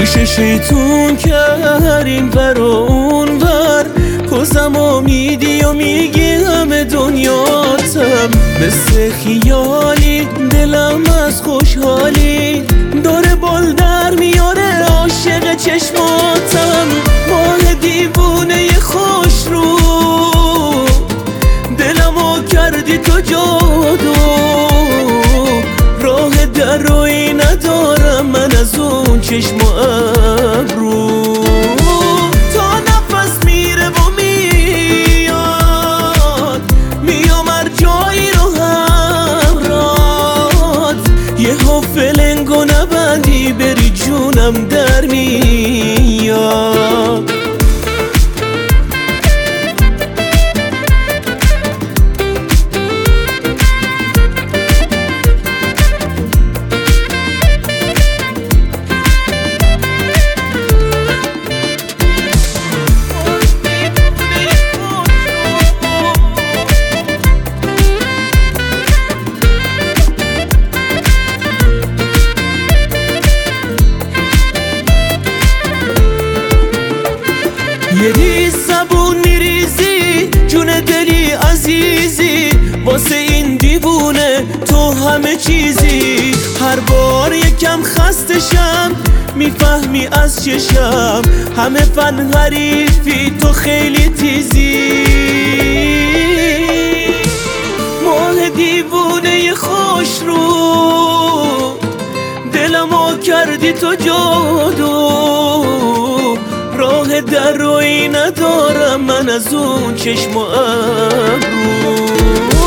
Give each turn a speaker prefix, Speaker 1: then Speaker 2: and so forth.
Speaker 1: گوش شیطون کرد این ور و اون ور، کزم امیدی و میگی همه دنیاتم. مثل خیالی دلم از خوشحالی داره بال در میاره، عاشق چشماتم. ماه دیوونه خوش رو دلمو کردی تو جادو، راه دروی ندارم من از اون چشم و ابرو. تا نفس میره و میام هر جایی رو همرات، یه فلنگ و نبندی بری جونم در میاد. یه ریز زبون میریزی جون دلی عزیزی، واسه این دیوونه تو همه چیزی. هر بار یکم خستشم میفهمی از چشم، همه فن حریفی تو خیلی تیزی. ماه دیوونه خوش رو دلمو کردی تو جادو، راه در روی ندارم من از اون چشم و ابرو.